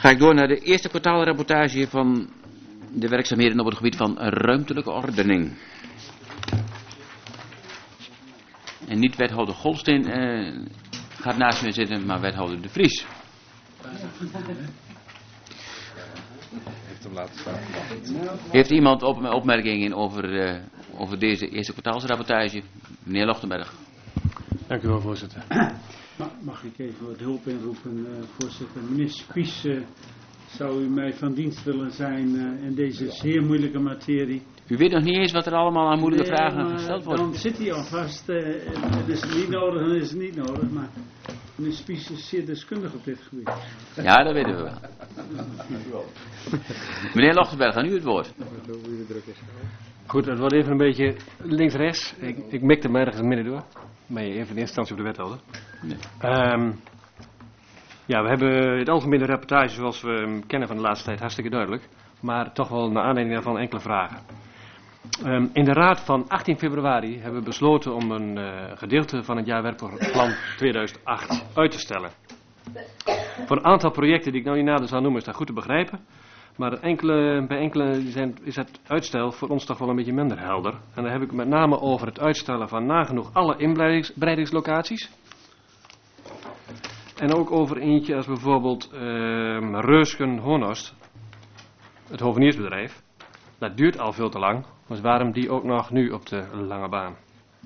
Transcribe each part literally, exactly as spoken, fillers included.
Ga ik door naar de eerste kwartaalrapportage van de werkzaamheden op het gebied van ruimtelijke ordening. En niet wethouder Golsteen uh, gaat naast me zitten, maar wethouder De Vries. Heeft hem laten staan. Heeft iemand op, opmerkingen over, uh, over deze eerste kwartaalsrapportage? Meneer Lochtenberg. Dank u wel, voorzitter. Mag ik even wat hulp inroepen, uh, voorzitter? Meneer Spies, uh, zou u mij van dienst willen zijn uh, in deze zeer moeilijke materie? U weet nog niet eens wat er allemaal aan moeilijke nee, vragen gesteld worden. Dan zit hij alvast. Uh, het is niet nodig, dan is het niet nodig. Maar meneer Spies is zeer deskundig op dit gebied. Ja, dat weten we wel. Meneer Lochtenberg, aan u het woord. Goed, het wordt even een beetje links-rechts. Ik, ik mikte me ergens midden door. Maar even in eerste instantie op de wethouder. Nee. Um, ja, we hebben het algemene rapportage zoals we hem kennen van de laatste tijd hartstikke duidelijk. Maar toch wel naar aanleiding daarvan enkele vragen. Um, in de raad van achttien februari hebben we besloten om een uh, gedeelte van het jaarwerkplan tweeduizend acht uit te stellen. Voor een aantal projecten die ik nou niet nader zal noemen is dat goed te begrijpen. Maar enkele, bij enkele zijn, is het uitstel voor ons toch wel een beetje minder helder. En dan heb ik het met name over het uitstellen van nagenoeg alle inbreidingslocaties. En ook over eentje als bijvoorbeeld uh, Reusgen-Hornost, het hoveniersbedrijf. Dat duurt al veel te lang, dus waarom die ook nog nu op de lange baan?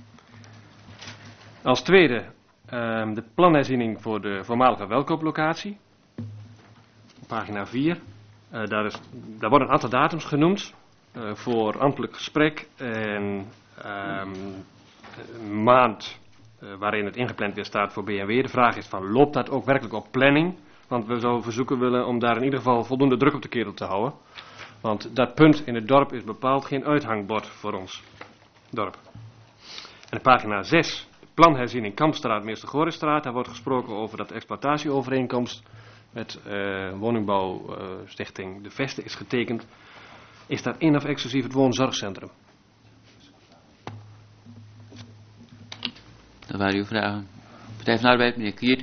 Als tweede uh, de planherziening voor de voormalige welkooplocatie. Pagina vier. Uh, daar, is, daar worden een aantal datums genoemd uh, voor ambtelijk gesprek en um, een maand uh, waarin het ingepland weer staat voor B en W. De vraag is van, loopt dat ook werkelijk op planning? Want we zouden verzoeken willen om daar in ieder geval voldoende druk op de kerel te houden. Want dat punt in het dorp is bepaald geen uithangbord voor ons dorp. En pagina zes, de planherziening Kampstraat, Meester Gorisstraat. Daar wordt gesproken over dat de exploitatieovereenkomst met uh, woningbouwstichting uh, De Veste is getekend. Is dat in of exclusief het woonzorgcentrum? Dat waren uw vragen. Partij van de Arbeid, meneer Kiert.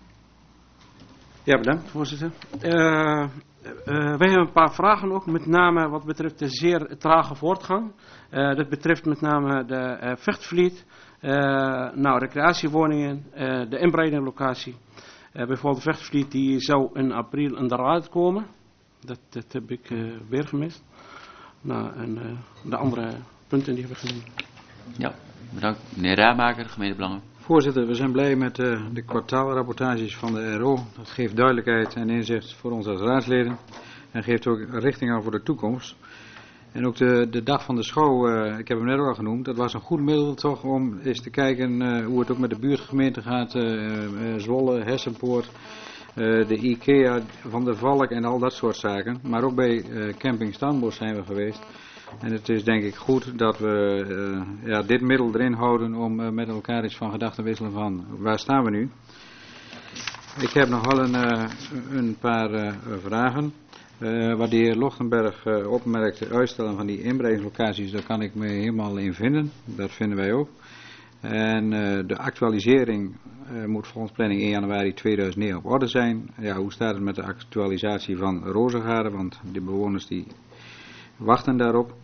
Ja, bedankt, voorzitter. Uh, uh, wij hebben een paar vragen ook, met name wat betreft de zeer trage voortgang. Uh, dat betreft met name de uh, Vechtvliet, uh, nou, recreatiewoningen, uh, de inbreidinglocatie. Uh, bijvoorbeeld de Vechtvliet die zou in april in de raad komen. Dat, dat heb ik uh, weer gemist. Nou, en uh, de andere punten die hebben we genoemd. Ja, bedankt. Meneer Raamaker, gemeentebelangen. Voorzitter, we zijn blij met uh, de kwartaalrapportages van de R O. Dat geeft duidelijkheid en inzicht voor ons als raadsleden. En geeft ook richting aan voor de toekomst. En ook de, de dag van de schouw, uh, ik heb hem net al genoemd, dat was een goed middel toch om eens te kijken uh, hoe het ook met de buurtgemeente gaat. Uh, uh, Zwolle, Hessenpoort, uh, de IKEA van de Valk en al dat soort zaken. Maar ook bij uh, camping Staanbos zijn we geweest. En het is denk ik goed dat we uh, ja, dit middel erin houden om uh, met elkaar eens van gedachten te wisselen van waar staan we nu. Ik heb nog wel een, uh, een paar uh, vragen. Uh, wat de heer Lochtenberg uh, opmerkt, uitstellen van die inbreidingslocaties, daar kan ik me helemaal in vinden. Dat vinden wij ook. En uh, de actualisering uh, moet volgens planning één januari tweeduizend negen op orde zijn. Ja, hoe staat het met de actualisatie van Rozengaarde? Want de bewoners die wachten daarop.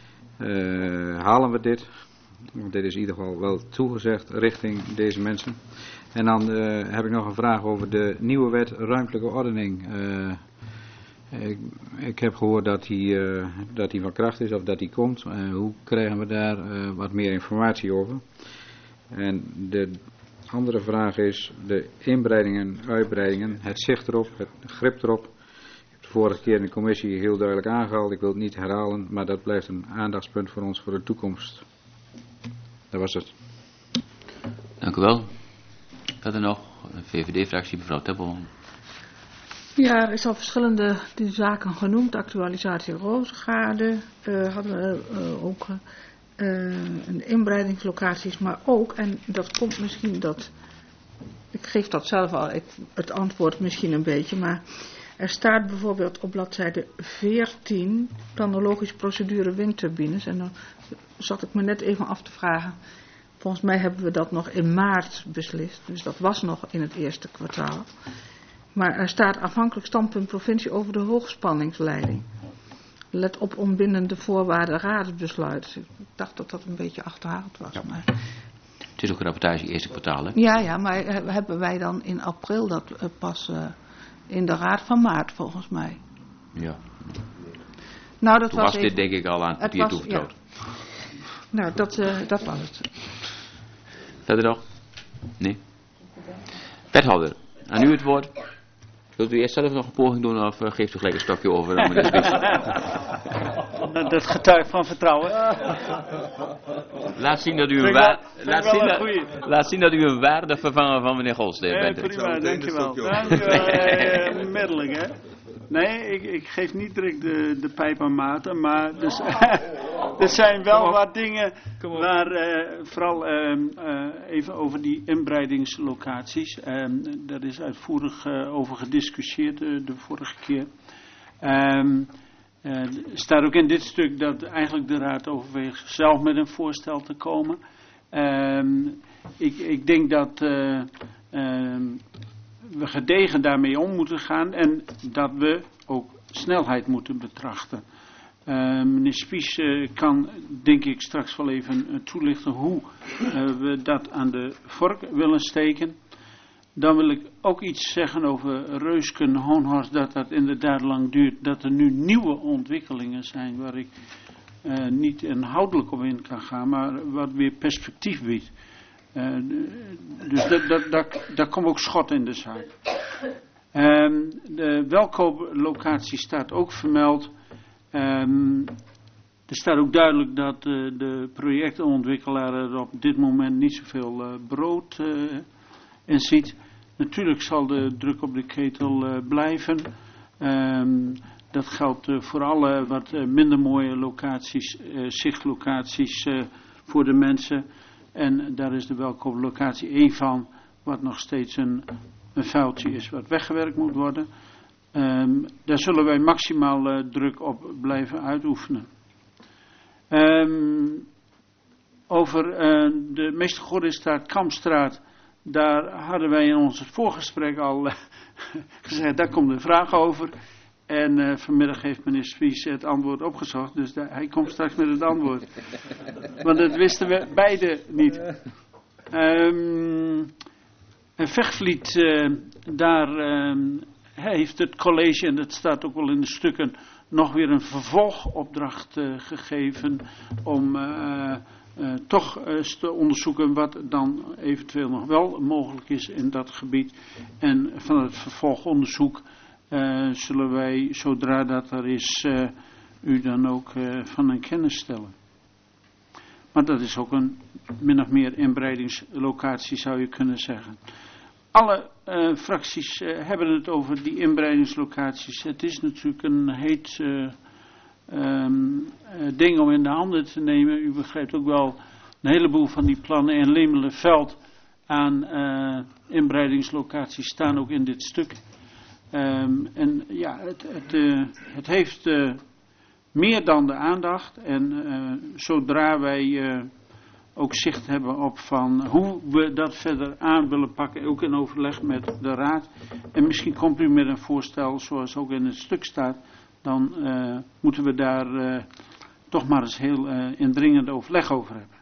Uh, halen we dit? Want dit is in ieder geval wel toegezegd richting deze mensen. En dan uh, heb ik nog een vraag over de nieuwe wet ruimtelijke ordening. Uh, ik, ik heb gehoord dat die, uh, dat die van kracht is of dat die komt. Uh, hoe krijgen we daar uh, wat meer informatie over? En de andere vraag is de inbreidingen, uitbreidingen, het zicht erop, het grip erop. De vorige keer in de commissie heel duidelijk aangehaald. Ik wil het niet herhalen, maar dat blijft een aandachtspunt voor ons voor de toekomst. Dat was het. Dank u wel. Verder nog, een V V D-fractie, mevrouw Teppel. Ja, er is al verschillende die zaken genoemd. Actualisatie Rozengaarde uh, hadden we uh, ook uh, een inbreidingslocaties, maar ook, en dat komt misschien dat, ik geef dat zelf al, ik, het antwoord misschien een beetje, maar er staat bijvoorbeeld op bladzijde veertien planologische procedure windturbines. En dan zat ik me net even af te vragen. Volgens mij hebben we dat nog in maart beslist. Dus dat was nog in het eerste kwartaal. Maar er staat afhankelijk standpunt provincie over de hoogspanningsleiding. Let op onbindende voorwaarden raadsbesluit. Ik dacht dat dat een beetje achterhaald was. Ja. Maar... Het is ook een rapportage eerste kwartaal, hè? Ja, ja, maar uh, hebben wij dan in april dat uh, pas uh, in de raad van maart volgens mij. Ja. Nou, dat Toen was, was even... dit denk ik al aan het papier was, toevertrouwd. Ja. Nou, dat, uh, dat was het. Verder nog? Nee? Wethouder, aan u het woord. Wilt u eerst zelf nog een poging doen of uh, geeft u gelijk een stokje over aan meneer Spies? Dat getuigt van vertrouwen. Laat zien dat u een, Vind ik waar... wel- vind laat, ik wel zien een dat... goeie. Laat zien dat u een waarde vervanger van meneer Golsteen Nee, bent. prima, dankjewel. Dankjewel, eh, middelijk, hè. Nee, ik, ik geef niet direct de, de pijp aan Maarten, maar dus, er zijn wel wat dingen waar, uh, vooral uh, uh, even over die inbreidingslocaties. Uh, daar is uitvoerig uh, over gediscussieerd uh, de vorige keer. Um, uh, er staat ook in dit stuk dat eigenlijk de Raad overweegt zelf met een voorstel te komen. Um, ik, ik denk dat uh, um, we gedegen daarmee om moeten gaan en dat we ook snelheid moeten betrachten. Uh, meneer Spies uh, kan denk ik straks wel even uh, toelichten hoe uh, we dat aan de vork willen steken. Dan wil ik ook iets zeggen over Reusken, Hoonhorst, dat dat inderdaad lang duurt. Dat er nu nieuwe ontwikkelingen zijn waar ik uh, niet inhoudelijk op in kan gaan, maar wat weer perspectief biedt. Uh, dus dat, dat, dat, daar komt ook schot in de zaak. Um, de welkooplocatie staat ook vermeld. Um, er staat ook duidelijk dat uh, de projectontwikkelaar er op dit moment niet zoveel uh, brood uh, in ziet. Natuurlijk zal de druk op de ketel uh, blijven. Um, dat geldt uh, voor alle wat uh, minder mooie locaties, uh, zichtlocaties uh, voor de mensen. En daar is de welkooplocatie één van, wat nog steeds een, een vuiltje is wat weggewerkt moet worden. Um, daar zullen wij maximaal uh, druk op blijven uitoefenen. Um, over uh, de Meester Kampstraat, daar hadden wij in ons voorgesprek al uh, gezegd, daar komt een vraag over. En uh, vanmiddag heeft meneer Spies het antwoord opgezocht, dus daar, hij komt straks met het antwoord. Want dat wisten we beide niet. Um, Vechtvliet, uh, daar uh, heeft het college, en dat staat ook wel in de stukken, nog weer een vervolgopdracht uh, gegeven om uh, uh, toch eens te onderzoeken wat dan eventueel nog wel mogelijk is in dat gebied. En van het vervolgonderzoek Uh, zullen wij, zodra dat er is, uh, u dan ook uh, van een kennis stellen. Maar dat is ook een min of meer inbreidingslocatie, zou je kunnen zeggen. Alle uh, fracties uh, hebben het over die inbreidingslocaties. Het is natuurlijk een heet uh, um, uh, ding om in de handen te nemen. U begrijpt ook wel, een heleboel van die plannen in Lemelenveld aan uh, inbreidingslocaties staan ook in dit stuk. Um, en ja, het, het, uh, het heeft uh, meer dan de aandacht. En uh, zodra wij uh, ook zicht hebben op van hoe we dat verder aan willen pakken, ook in overleg met de raad. En misschien komt u met een voorstel zoals ook in het stuk staat. Dan uh, moeten we daar uh, toch maar eens heel uh, indringend overleg over hebben.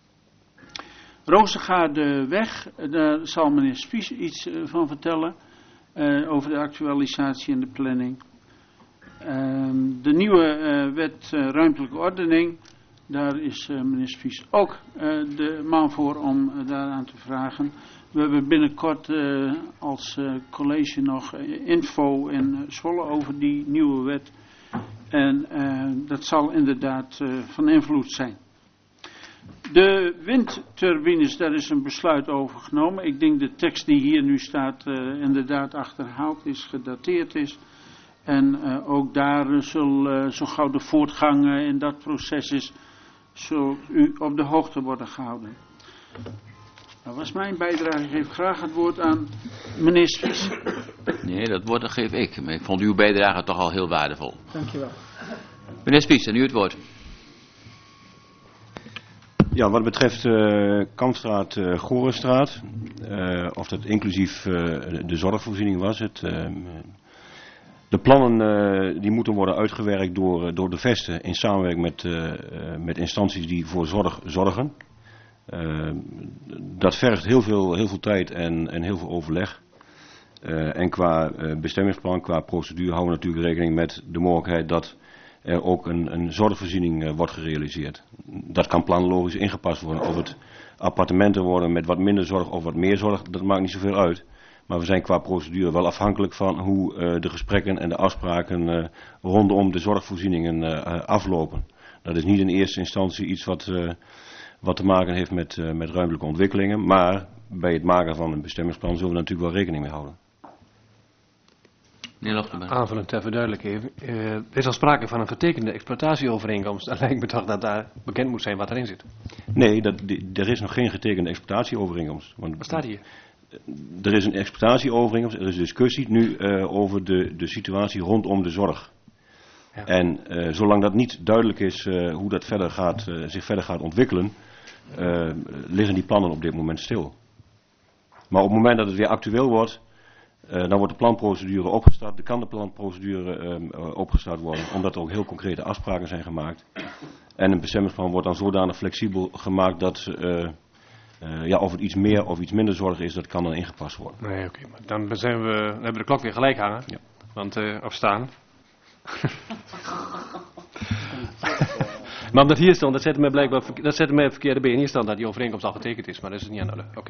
Rozengaardeweg, daar zal meneer Spies iets uh, van vertellen. Uh, over de actualisatie en de planning. Uh, de nieuwe uh, wet uh, ruimtelijke ordening. Daar is uh, meneer Spies ook uh, de man voor om uh, daaraan te vragen. We hebben binnenkort uh, als uh, college nog uh, info in uh, Zwolle over die nieuwe wet. En uh, dat zal inderdaad uh, van invloed zijn. De windturbines, daar is een besluit over genomen. Ik denk de tekst die hier nu staat uh, inderdaad achterhaald is, gedateerd is. En uh, ook daar uh, zal uh, zo gauw de voortgang uh, in dat proces is, zult u op de hoogte worden gehouden. Dat was mijn bijdrage. Ik geef graag het woord aan meneer Spies. Nee, dat woord dat geef ik. Maar ik vond uw bijdrage toch al heel waardevol. Dankjewel. Meneer Spies, aan u het woord. Ja, wat betreft uh, Kampstraat, uh, Gorenstraat, uh, of dat inclusief uh, de zorgvoorziening was, het, uh, de plannen uh, die moeten worden uitgewerkt door, door de Vesten in samenwerking met, uh, uh, met instanties die voor zorg zorgen. Uh, dat vergt heel veel, heel veel tijd en, en heel veel overleg. Uh, en qua uh, bestemmingsplan, qua procedure houden we natuurlijk rekening met de mogelijkheid dat er ook een, een zorgvoorziening uh, wordt gerealiseerd. Dat kan planologisch ingepast worden. Of het appartementen worden met wat minder zorg of wat meer zorg, dat maakt niet zoveel uit. Maar we zijn qua procedure wel afhankelijk van hoe uh, de gesprekken en de afspraken uh, rondom de zorgvoorzieningen uh, aflopen. Dat is niet in eerste instantie iets wat, uh, wat te maken heeft met, uh, met ruimtelijke ontwikkelingen. Maar bij het maken van een bestemmingsplan zullen we natuurlijk wel rekening mee houden. Aanvullend ter verduidelijking. Uh, er is al sprake van een getekende exploitatieovereenkomst. Dan lijkt me toch dat daar bekend moet zijn wat erin zit. Nee, dat, die, er is nog geen getekende exploitatieovereenkomst. Want wat staat hier? Er is een exploitatieovereenkomst. Er is discussie nu uh, over de, de situatie rondom de zorg. Ja. En uh, zolang dat niet duidelijk is uh, hoe dat verder gaat, uh, zich verder gaat ontwikkelen, uh, liggen die plannen op dit moment stil. Maar op het moment dat het weer actueel wordt, Uh, dan wordt de planprocedure opgestart, dan kan de planprocedure uh, opgestart worden, omdat er ook heel concrete afspraken zijn gemaakt. En een bestemmingsplan wordt dan zodanig flexibel gemaakt dat, uh, uh, ja, of het iets meer of iets minder zorg is, dat kan dan ingepast worden. Nee, oké, okay, maar dan zijn we, dan hebben we de klok weer gelijk hangen, ja. Want, uh, of staan. Maar omdat hier stond, dat zette mij blijkbaar, dat zette mij op verkeerde been. Hier stond dat die overeenkomst al getekend is, maar dat is niet aan de orde. Oké. Okay.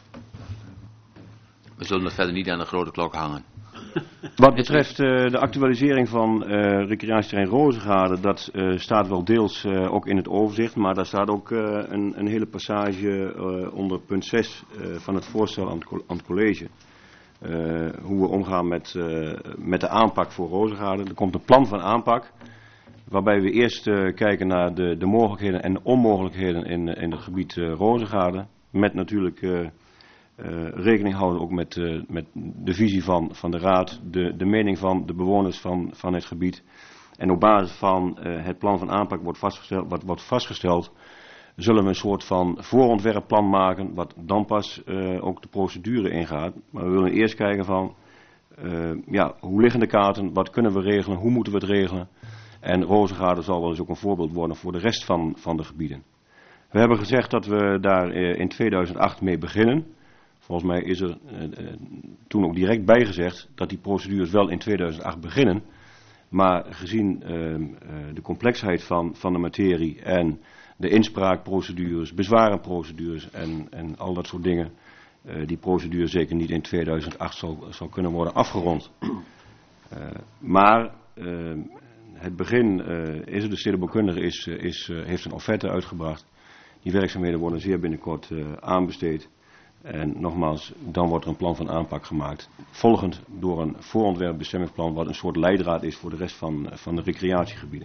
We zullen het verder niet aan de grote klok hangen. Wat betreft uh, de actualisering van uh, recreatieterrein Rozengade, dat uh, staat wel deels uh, ook in het overzicht, maar daar staat ook uh, een, een hele passage uh, onder punt zes uh, van het voorstel aan het, aan het college. Uh, hoe we omgaan met, uh, met de aanpak voor Rozengade. Er komt een plan van aanpak, waarbij we eerst uh, kijken naar de, de mogelijkheden en de onmogelijkheden in, in het gebied uh, Rozengade. Met natuurlijk Uh, Uh, rekening houden ook met, uh, met de visie van, van de raad, de, de mening van de bewoners van, van het gebied. En op basis van uh, het plan van aanpak wordt vastgesteld, wat wordt vastgesteld, zullen we een soort van voorontwerpplan maken, wat dan pas uh, ook de procedure ingaat. Maar we willen eerst kijken van, uh, ja, hoe liggen de kaarten, wat kunnen we regelen, hoe moeten we het regelen. En Rozengade zal wel eens ook een voorbeeld worden voor de rest van, van de gebieden. We hebben gezegd dat we daar uh, in tweeduizend acht mee beginnen. Volgens mij is er uh, uh, toen ook direct bijgezegd dat die procedures wel in tweeduizend acht beginnen. Maar gezien uh, uh, de complexheid van, van de materie en de inspraakprocedures, bezwarenprocedures en, en al dat soort dingen, uh, die procedure zeker niet in tweeduizend acht zal, zal kunnen worden afgerond. Uh, maar uh, het begin uh, is er, de stedenbouwkundige is, is, uh, heeft een offerte uitgebracht. Die werkzaamheden worden zeer binnenkort uh, aanbesteed. En nogmaals, dan wordt er een plan van aanpak gemaakt. Volgend door een voorontwerp bestemmingsplan wat een soort leidraad is voor de rest van, van de recreatiegebieden.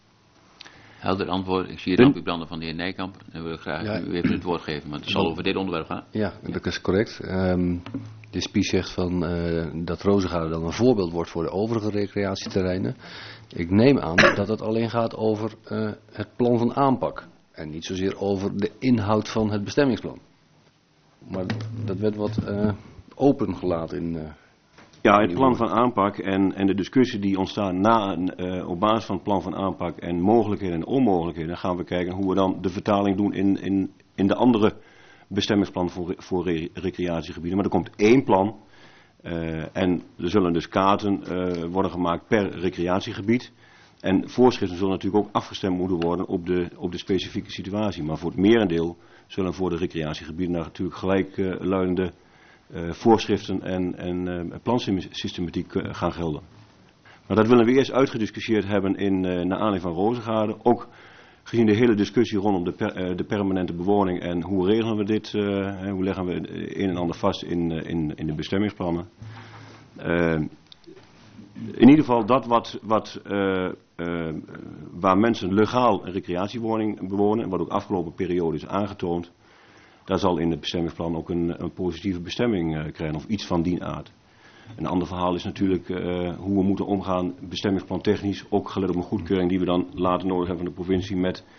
Helder antwoord. Ik zie het lampjebranden van de heer Nijkamp. En wil ik graag ja. u even het woord geven. Maar het zal over dit onderwerp gaan. Ja, dat is correct. Um, de Spies zegt van, uh, dat Rozengade dan een voorbeeld wordt voor de overige recreatieterreinen. Ik neem aan dat het alleen gaat over uh, het plan van aanpak. En niet zozeer over de inhoud van het bestemmingsplan. Maar dat werd wat uh, opengelaten in... Uh, ja, het plan van aanpak en, en de discussie die ontstaat na, uh, op basis van het plan van aanpak en mogelijkheden en onmogelijkheden, gaan we kijken hoe we dan de vertaling doen in, in, in de andere bestemmingsplan voor, voor re, recreatiegebieden. Maar er komt één plan uh, en er zullen dus kaarten uh, worden gemaakt per recreatiegebied. En voorschriften zullen natuurlijk ook afgestemd moeten worden op de, op de specifieke situatie. Maar voor het merendeel zullen voor de recreatiegebieden natuurlijk gelijkluidende uh, voorschriften en, en uh, plansystematiek uh, gaan gelden. Maar dat willen we eerst uitgediscussieerd hebben in, uh, naar aanleiding van Rozengade. Ook gezien de hele discussie rondom de, per, uh, de permanente bewoning en hoe regelen we dit, uh, hoe leggen we een en ander vast in, uh, in, in de bestemmingsplannen. Uh, in ieder geval dat wat, wat, uh, uh, waar mensen legaal een recreatiewoning bewonen, wat ook afgelopen periode is aangetoond, daar zal in het bestemmingsplan ook een, een positieve bestemming uh, krijgen of iets van die aard. Een ander verhaal is natuurlijk uh, hoe we moeten omgaan, bestemmingsplan technisch, ook gelet op een goedkeuring die we dan later nodig hebben van de provincie met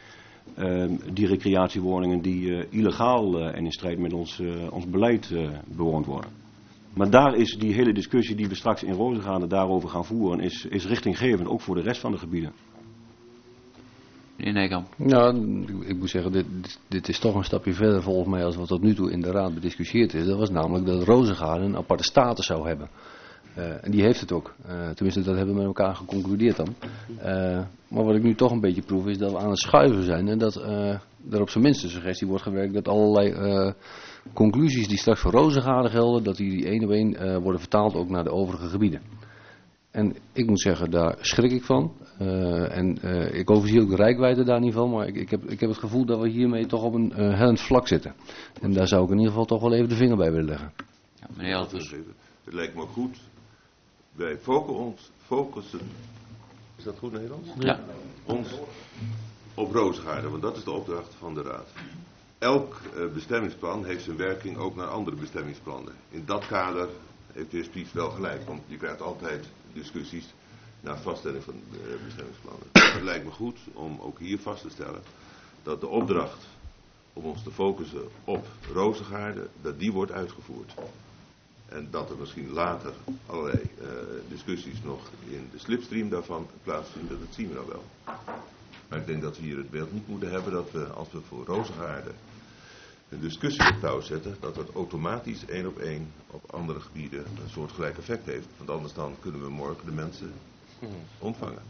uh, die recreatiewoningen die uh, illegaal uh, en in strijd met ons, uh, ons beleid uh, bewoond worden. Maar daar is die hele discussie die we straks in Rozengaarde daarover gaan voeren, is, is richtinggevend, ook voor de rest van de gebieden. Meneer Nijkamp. Nou, ik moet zeggen, dit, dit is toch een stapje verder volgens mij als wat tot nu toe in de raad bediscussieerd is. Dat was namelijk dat Rozengaarde een aparte status zou hebben. Uh, en die heeft het ook. Uh, tenminste, dat hebben we met elkaar geconcludeerd dan. Uh, maar wat ik nu toch een beetje proef is dat we aan het schuiven zijn. En dat uh, er op zijn minst de suggestie wordt gewerkt dat allerlei uh, conclusies die straks voor Rozengaarde gelden, dat die één op één uh, worden vertaald ook naar de overige gebieden. En ik moet zeggen, daar schrik ik van. Uh, en uh, ik overzie ook de reikwijdte daar niet van. Maar ik, ik, heb, ik heb het gevoel dat we hiermee toch op een uh, hellend vlak zitten. En daar zou ik in ieder geval toch wel even de vinger bij willen leggen. Ja, meneer Elvers. Het lijkt me goed. Wij focussen ons, focussen, is dat goed Nederlands? Ja. Ons op Rozengaarde, want dat is de opdracht van de Raad. Elk uh, bestemmingsplan heeft zijn werking ook naar andere bestemmingsplannen. In dat kader heeft de heer Spies wel gelijk, want je krijgt altijd discussies naar vaststelling van uh, bestemmingsplannen. Het lijkt me goed om ook hier vast te stellen dat de opdracht om ons te focussen op Rozengaarde, dat die wordt uitgevoerd. En dat er misschien later allerlei uh, discussies nog in de slipstream daarvan plaatsvinden, dat zien we nou wel. Maar ik denk dat we hier het beeld niet moeten hebben dat we, als we voor Rozengaarde een discussie op touw zetten, dat dat automatisch één op één op andere gebieden een soortgelijk effect heeft. Want anders dan kunnen we morgen de mensen ontvangen.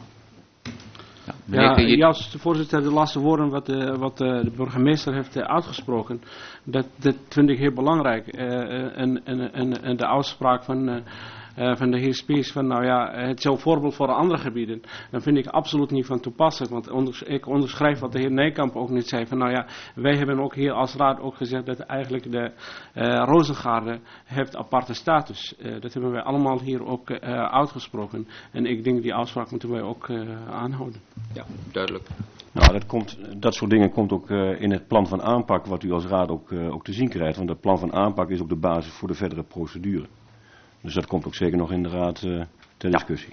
Ja, ja, ja, als de voorzitter de laatste woorden wat, uh, wat uh, de burgemeester heeft uh, uitgesproken, dat, dat vind ik heel belangrijk. Uh, en, en, en, en de uitspraak van, uh, uh, van de heer Spies van nou ja, het is een voorbeeld voor de andere gebieden. Dan vind ik absoluut niet van toepassing, want onders, ik onderschrijf wat de heer Nijkamp ook net zei. Van nou ja, wij hebben ook hier als raad ook gezegd dat eigenlijk de uh, Rozengaarde heeft aparte status. Uh, dat hebben wij allemaal hier ook uh, uitgesproken. En ik denk die afspraak moeten wij ook uh, aanhouden. Ja, duidelijk. Nou, dat, komt, dat soort dingen komt ook uh, in het plan van aanpak wat u als raad ook, uh, ook te zien krijgt. Want dat plan van aanpak is ook de basis voor de verdere procedure. Dus dat komt ook zeker nog in de raad uh, ter discussie.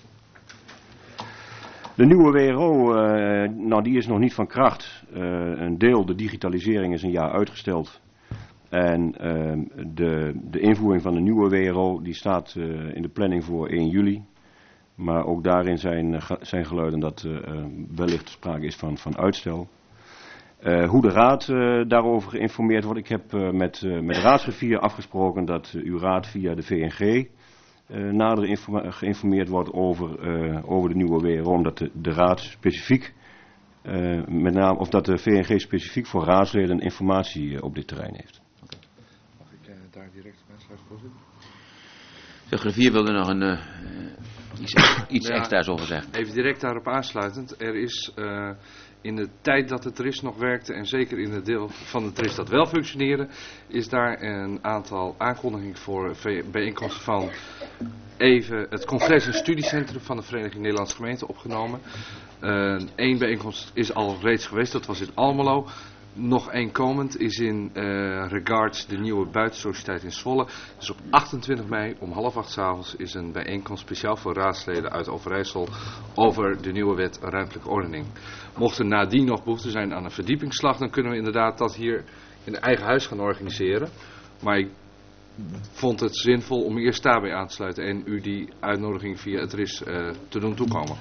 De nieuwe W R O, uh, nou die is nog niet van kracht. Uh, een deel, de digitalisering is een jaar uitgesteld. En uh, de, de invoering van de nieuwe W R O die staat uh, in de planning voor één juli. Maar ook daarin zijn, zijn geluiden dat uh, wellicht sprake is van, van uitstel. Uh, hoe de raad uh, daarover geïnformeerd wordt. Ik heb uh, met, uh, met de raadsgriffier afgesproken dat uh, uw raad via de V N G uh, nader informa- geïnformeerd wordt over, uh, over de nieuwe W R O. Omdat de, de raad specifiek, uh, met name, of dat de V N G specifiek voor raadsleden informatie uh, op dit terrein heeft. Okay. Mag ik uh, daar direct bij aansluiten, voorzitter? De griffier wilde nog een... Uh, Iets, iets ja, extra's over zeggen. Even direct daarop aansluitend. Er is uh, in de tijd dat het R I S nog werkte en zeker in het deel van het R I S dat wel functioneerde, is daar een aantal aankondigingen voor bijeenkomsten van even het congres- en studiecentrum van de Vereniging Nederlandse Gemeenten opgenomen. Eén uh, bijeenkomst is al reeds geweest, dat was in Almelo. Nog één komend is in uh, regards de nieuwe buitensociëteit in Zwolle. Dus op achtentwintig mei om half acht 's avonds is een bijeenkomst speciaal voor raadsleden uit Overijssel over de nieuwe wet ruimtelijke ordening. Mocht er nadien nog behoefte zijn aan een verdiepingsslag, dan kunnen we inderdaad dat hier in eigen huis gaan organiseren. Maar ik vond het zinvol om eerst daarbij aan te sluiten en u die uitnodiging via het R I S uh, te doen toekomen.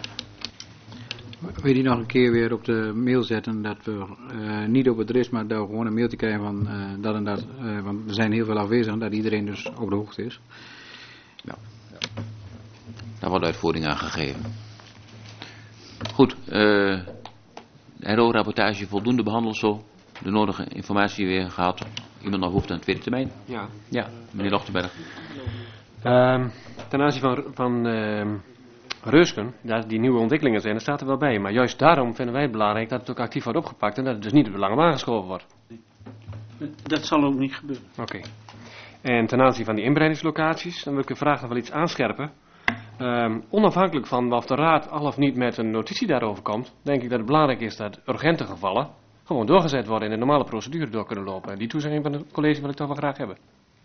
Wil je die nog een keer weer op de mail zetten, dat we uh, niet op het R I S, maar dat we gewoon een mailtje krijgen van uh, dat en dat, uh, want er zijn heel veel afwezigen, dat iedereen dus op de hoogte is. Ja. Daar wordt uitvoering aan gegeven. Goed, uh, de R O-rapportage voldoende behandeld zo, de nodige informatie weer gehad. Iemand nog hoeft aan de tweede termijn? Ja. Ja, meneer Lochtenberg. Uh, ten aanzien van... van uh, Reusken, daar die nieuwe ontwikkelingen zijn, dat staat er wel bij. Maar juist daarom vinden wij het belangrijk dat het ook actief wordt opgepakt en dat het dus niet op de lange baan geschoven wordt. Dat zal ook niet gebeuren. Oké. Okay. En ten aanzien van die inbreidingslocaties, dan wil ik de vraag nog wel iets aanscherpen. Um, onafhankelijk van of de raad al of niet met een notitie daarover komt, denk ik dat het belangrijk is dat urgente gevallen gewoon doorgezet worden en de normale procedure door kunnen lopen. En die toezegging van het college wil ik toch wel graag hebben.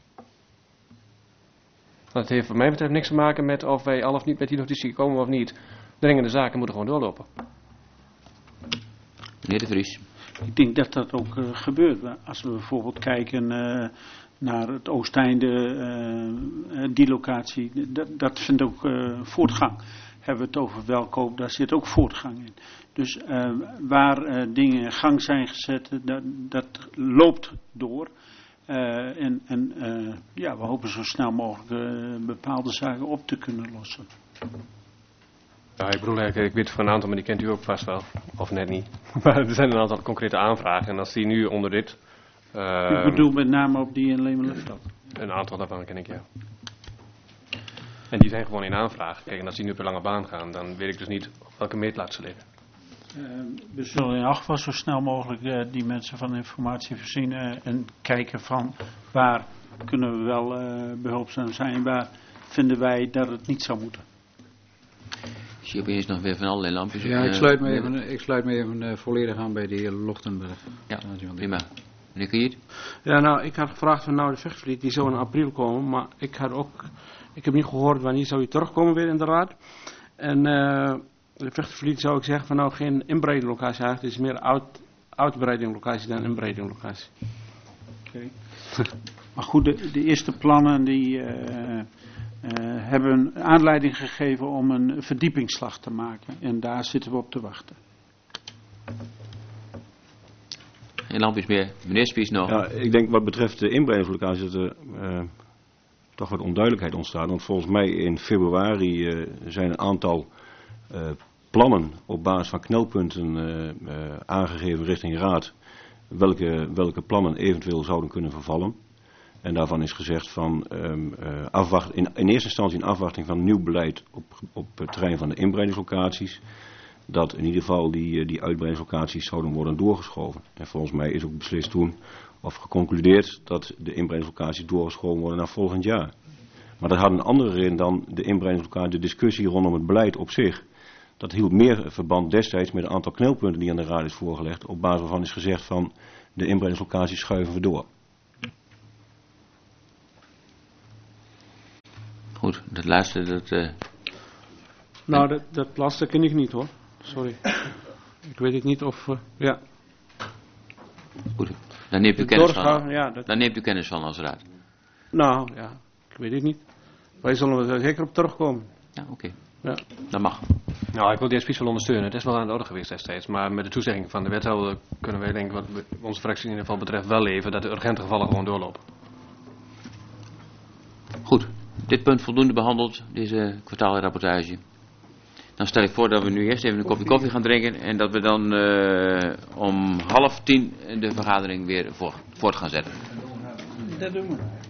Dat heeft voor mij betreft niks te maken met of wij al of niet met die notitie komen of niet. Dringende zaken moeten gewoon doorlopen. Meneer De Vries. Ik denk dat dat ook uh, gebeurt. Als we bijvoorbeeld kijken uh, naar het Oosteinde, uh, die locatie, dat, dat vindt ook uh, voortgang. Hebben we het over Welkoop, daar zit ook voortgang in. Dus uh, waar uh, dingen in gang zijn gezet, dat, dat loopt door. Uh, en en uh, ja, we hopen zo snel mogelijk uh, bepaalde zaken op te kunnen lossen. Ja, ik bedoel, ik, ik weet van een aantal, maar die kent u ook vast wel. Of net niet. Maar er zijn een aantal concrete aanvragen. En als die nu onder dit... Uh, ik bedoel met name op die in Lemelenveld. Een aantal daarvan ken ik, ja. En die zijn gewoon in aanvraag. Kijk, en als die nu op een lange baan gaan, dan weet ik dus niet op welke meetlaat ze liggen. Uh, we zullen in elk geval zo snel mogelijk uh, die mensen van informatie voorzien uh, en kijken van waar kunnen we wel uh, behulpzaam zijn, waar vinden wij dat het niet zou moeten. Ik zie opeens nog weer van allerlei lampjes. Ja, ik sluit me even, ik sluit me even uh, volledig aan bij de heer Lochtenberg. Ja, prima. Meneer Kiert? Ja, nou, ik had gevraagd van nou de Vechtvliet, die zou in april komen, maar ik had ook, ik heb niet gehoord wanneer zou hij terugkomen weer in de raad. En uh, de Vechtvliet zou ik zeggen van nou geen inbreidinglocatie eigenlijk, het is meer uit, uitbreidinglocatie dan inbreidinglocatie. Oké. Okay. Maar goed, de, de eerste plannen die uh, uh, hebben aanleiding gegeven om een verdiepingsslag te maken. En daar zitten we op te wachten. Geen lampjes meer. Meneer Spies nog. Ja, ik denk wat betreft de inbreidingslocatie dat er uh, toch wat onduidelijkheid ontstaat. Want volgens mij in februari uh, zijn een aantal uh, plannen op basis van knelpunten uh, uh, aangegeven richting raad. Welke, welke plannen eventueel zouden kunnen vervallen. En daarvan is gezegd van um, uh, afwacht, in, in eerste instantie in afwachting van nieuw beleid op, op het terrein van de inbreidingslocaties. Dat in ieder geval die, die uitbreidingslocaties zouden worden doorgeschoven. En volgens mij is ook beslist toen, of geconcludeerd, dat de inbreidingslocaties doorgeschoven worden naar volgend jaar. Maar dat had een andere reden dan de inbreidingslocatie, de discussie rondom het beleid op zich. Dat hield meer verband destijds met een aantal knelpunten die aan de raad is voorgelegd. Op basis waarvan is gezegd van de inbreidingslocaties schuiven we door. Goed, dat laatste, dat... Uh... Nou, dat, dat laatste ken ik niet hoor. Sorry. Ik weet het niet of... Uh, ja. Goed, dan neemt u kennis doorgaan, van. Ja, dat... Dan neemt u kennis van als raad. Nou, ja. Ik weet het niet. Wij zullen er zeker op terugkomen. Ja, oké. Okay. Ja. Dat mag. Nou, ik wil die advies wel ondersteunen. Het is wel aan de orde geweest destijds. Maar met de toezegging van de wethouder kunnen wij denk ik wat onze fractie in ieder geval betreft wel leven dat de urgente gevallen gewoon doorlopen. Goed. Dit punt voldoende behandeld, deze kwartaalrapportage. Dan stel ik voor dat we nu eerst even een kopje koffie gaan drinken en dat we dan uh, om half tien de vergadering weer voort gaan zetten. Dat doen we.